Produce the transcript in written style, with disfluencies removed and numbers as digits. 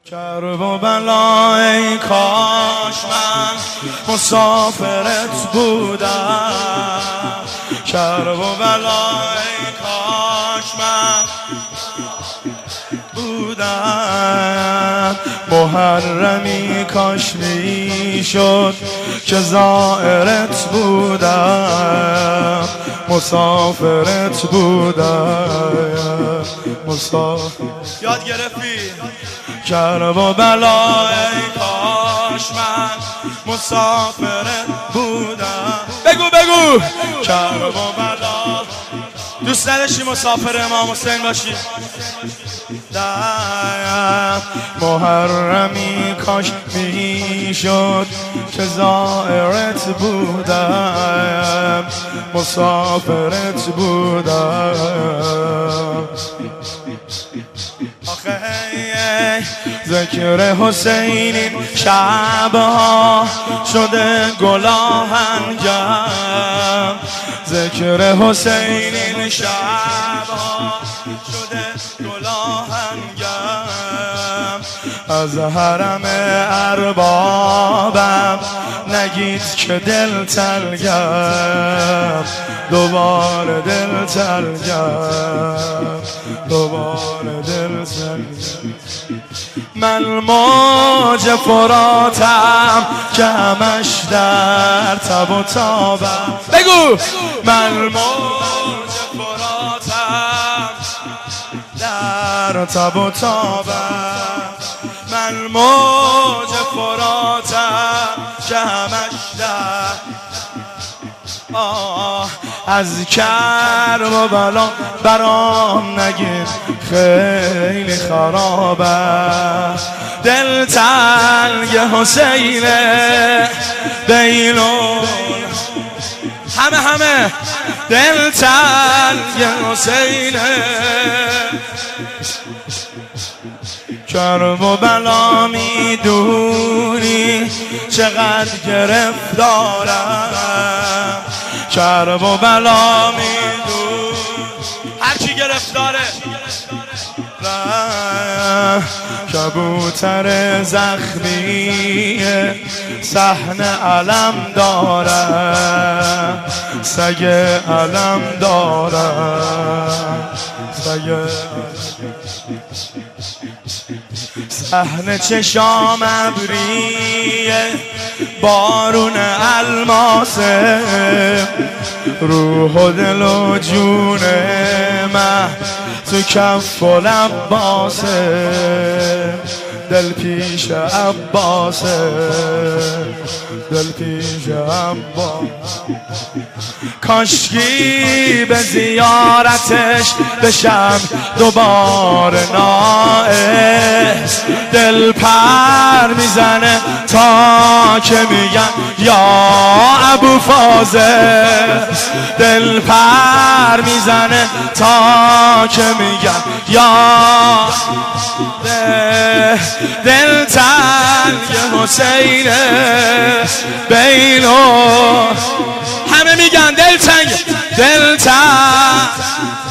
کرب و بلا ای کاش من مسافرت بودم. کرب و بلا ای کاش من بودم. محرمی کاش میشد که زائرت بودم. مسافرت بودم. یاد گرفتی؟ کرب و بلا ای کاش من مسافرت بودم. بگو کرب و بلا. دوست نداشتی مسافر امام حسین باشی؟ محرمی کاش میشد که زائرت بودم. مسافرت بودم. آخه ذکر حسین این شبها شده گل آهنگم. ذکر حسین این شبها شده گل آهنگم. از حرم اربابم نگید که دل تلگم. دوباره دل تلگم. دوباره دل تلگم. من موج فراتم که همش در تب و تابم. بگو من موج فراتم در تب و تابم. من موج فراتم که همش در از کرب و بلا برام نگید خیلی خرابه. دل تنگ حسینه بینو همه دل تنگ حسینه. کرب و بلا میدونی چقدر گرفتارم. کرب و بلا میدونی هرچی گرفتاره. کبوتر زخمی صحن علم دارم. سگ علم دارم. سگ صحن چشام ابریه بارون الماسه. روح و دل و جون من تو کف و لباسه. دل پیش عباسه. دل پیش عباسه. کاشکی به زیارتش بشم دوباره ناعس. دل پر میزنه تا که میگن یا ابو فاضل. دل پر میزنه تا که میگن یا دل تنگ حسینه بینو همه میگن دل تنگ. دل تنگ